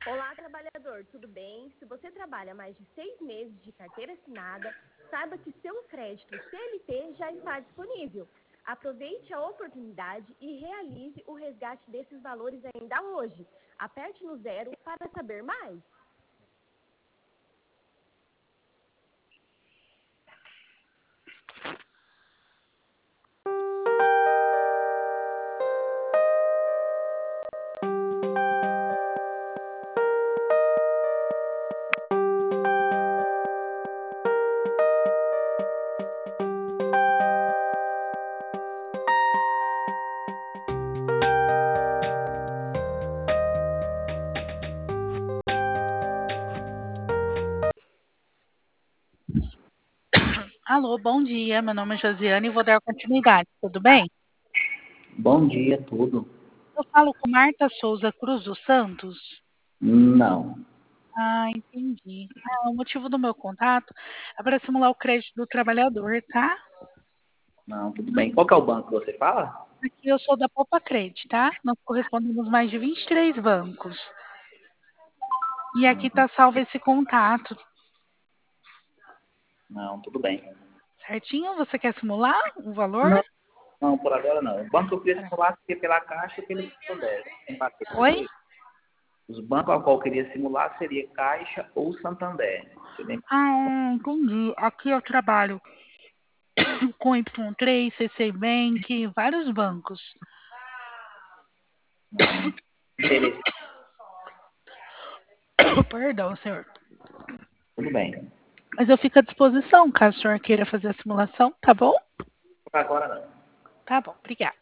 Olá, trabalhador, tudo bem? Se você trabalha mais de 6 meses de carteira assinada, saiba que seu crédito CLT já está disponível. Aproveite a oportunidade e realize o resgate desses valores ainda hoje. Aperte no 0 para saber mais. Alô, bom dia. Meu nome é Josiane e vou dar continuidade. Tudo bem? Bom dia, tudo. Eu falo com Marta Souza Cruz dos Santos. Não, Ah, entendi. O motivo do meu contato é para simular o crédito do trabalhador, tá? não, tudo bem. Qual que é o banco que você fala? Aqui eu sou da Poupa Cred, tá? Nós correspondemos mais de 23 bancos. E aqui está salvo esse contato, Não, tudo bem. certinho? Você quer simular o valor? Não, não, por agora não. O banco que eu queria simular seria pela Caixa e pelo Santander. Empatei com Oi? você. Os bancos ao qual eu queria simular seria Caixa ou Santander. Entendeu? Entendi. Aqui eu trabalho com Y3, CC Bank, vários bancos. Não, interesse, Perdão, senhor. tudo bem. Mas eu fico à disposição, caso o senhor queira fazer a simulação, tá bom? Por agora não. Tá bom, obrigada.